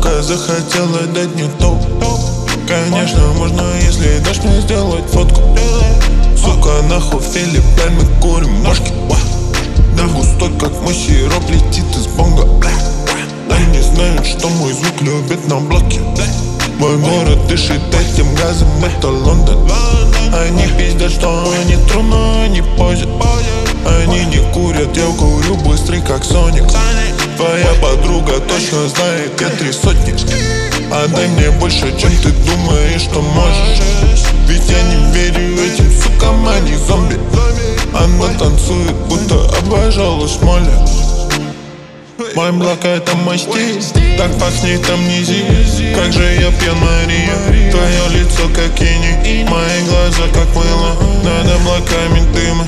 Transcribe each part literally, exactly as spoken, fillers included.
сука, захотела дать мне топ. Конечно, можно, если дашь мне сделать фотку. Сука, нахуй Филипп, блядь, мы курим мошки. Да густой, как мой сироп, летит из бонга. Они знают, что мой звук любит на блоке. Мой город дышит этим газом, это Лондон. Они пиздят, что они тру, но они позят. Они не курят, я курю быстрый, как Соник. Твоя подруга точно знает, я три сотни. Отдай мне больше, чем ты думаешь, что можешь. Ведь я не верю этим сукам, они зомби. Она танцует, будто обожалась моля. Мой блок это мой стиль, так пахнет амнезия. Как же я пьян, Мария. Твое лицо как иней, мои глаза как мыло над облаками дыма.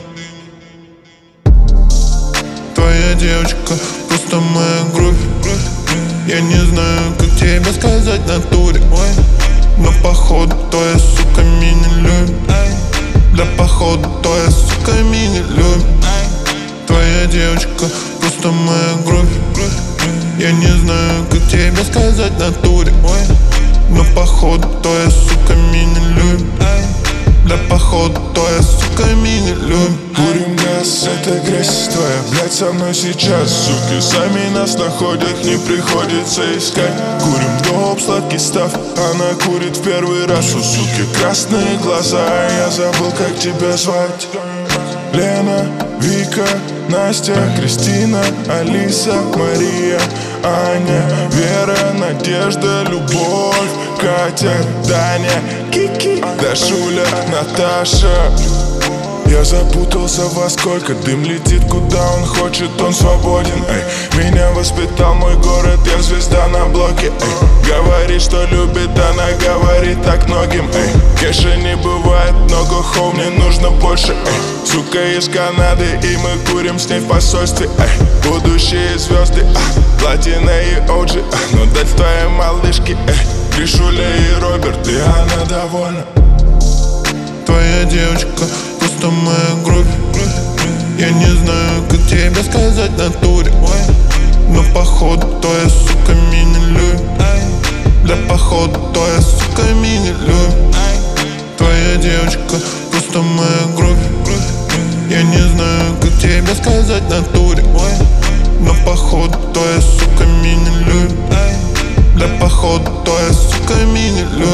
Твоя девочка просто моя кровь. Я не знаю, как тебе сказать в натуре, но походу твоя сука меня любит. Да походу твоя сука меня любит. Твоя девочка просто моя кровь. Я не знаю, как тебе сказать в натуре, но походу твоя сука меня любит. Да походу твоя сука меня любит. Курим газ, это грязь твоя, блядь, со мной сейчас. Суки сами нас находят, не приходится искать. Курим доп, сладкий став, она курит в первый раз. У суки красные глаза, я забыл, как тебя звать. Лена, Вика, Настя, Кристина, Алиса, Мария, Аня, Вера, Надежда, Любовь, Катя, Таня, Кики, Дашуля, Наташа. Я запутался во сколько, дым летит куда он хочет, он свободен, эй. Меня воспитал мой город, я звезда на блоке, эй. Говорит, что любит, она говорит так многим, эй. Кэша не бывает много, хоу, мне нужно больше, эй. Сука из Канады, и мы курим с ней в посольстве, эй. Будущие звезды, а, платина и оджи, а, но дать твоей малышке, эй. Ришуля и Роберт, и она довольна. Твоя девочка просто моя кровь. Я не знаю, как тебе сказать в натуре, но походу твоя сука меня любит. Да походу твоя сука меня любит. Твоя девочка просто моя кровь. Я не знаю, как тебе сказать в натуре, но походу твоя сука меня любит. Да походу твоя сука меня любит.